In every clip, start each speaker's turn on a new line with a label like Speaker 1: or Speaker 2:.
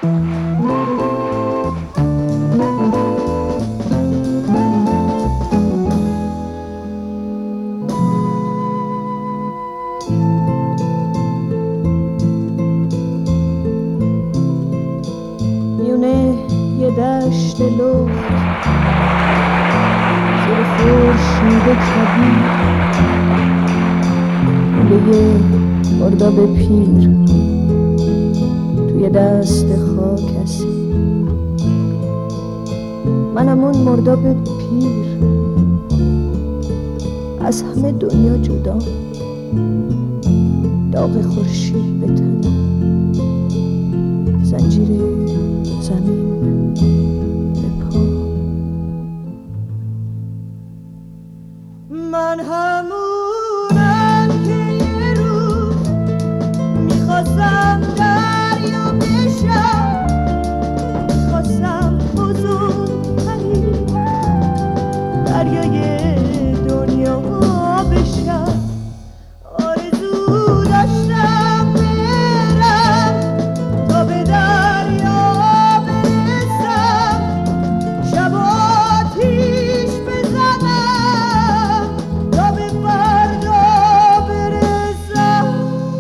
Speaker 1: دشت لخت زیر خورشید کبیر لوله مرداب پیر توی دست خاک اسیر منم اون مرداب پیر از همه دنیا جدا داغ خورشید به تنم زنجیر زمین من همونم که یه روز میخواستم دریا بشم میخواستم بزرگترین دریای دنیا بشم آرزو داشتم برم تا به دریا برسم شب آتیش بزنم تا به فردا برسم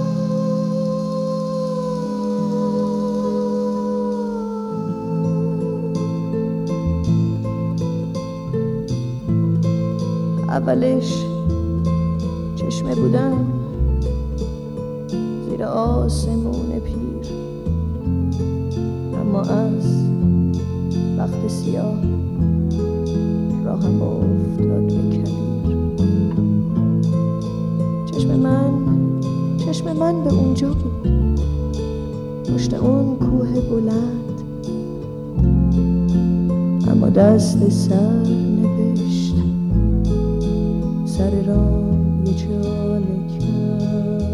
Speaker 1: اولش چشمه بودم زیر آسمون پیر اما از وقت سیاه راهم افتاد به کبیر چشم من به اونجا بود پشت اون کوه بلند اما دست سر نوشت سر راه یه چاله کرد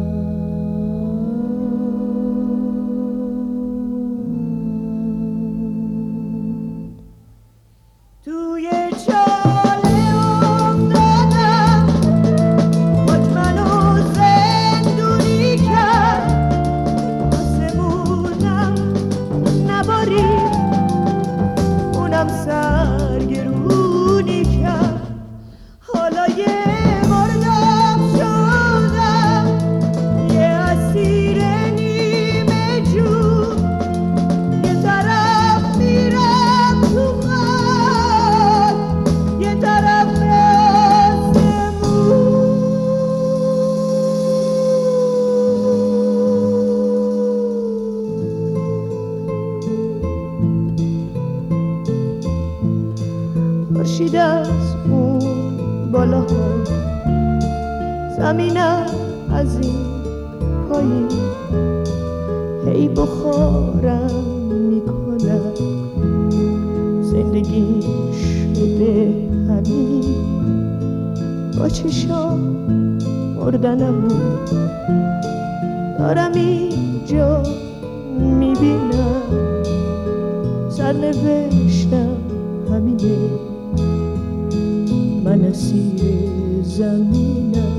Speaker 1: توی چاله افتادم خود منو زندونی کرد آسمونم نبارید اونم سرگرونی کرد حالا یه مرداب شدم یه اسیر نیمه جون یه طرف میرم تو خاک یه طرف به آسمون خورشید از اون بالاها زمینم از این پایین هی بخارم میکنم زندگی شده همین با چشام مردنمون دارم اینجا میبینم سرنوشتم همینه من اسیر زمینم